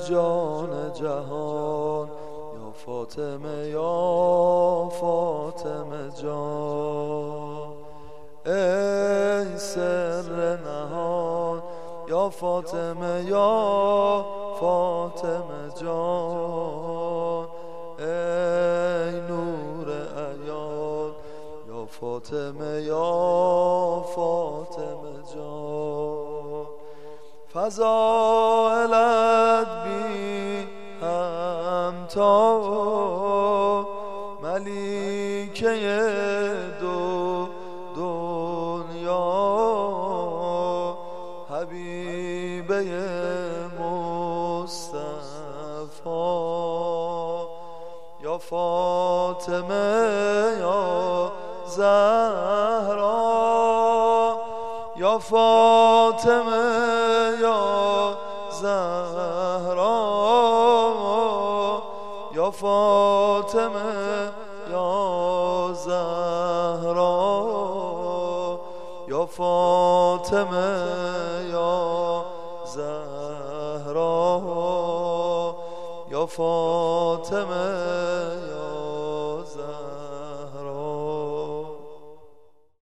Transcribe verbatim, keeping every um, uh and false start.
جان جهان، یا فاطمه یا فاطمه جان. ای سر نهان یا فاطمه یا فاطمه جان. ای نور عیان یا فاطمه یا فاطمه جان. فضائلت بی همتا، ملیکه دو دنیا، حبیبه مصطفی. یا فاطمه یا زهرا، یا فاطمه یا زهرا، یا فاطمه یا زهرا، یا فاطمه یا زهرا، یا فاطمه یا زهرا.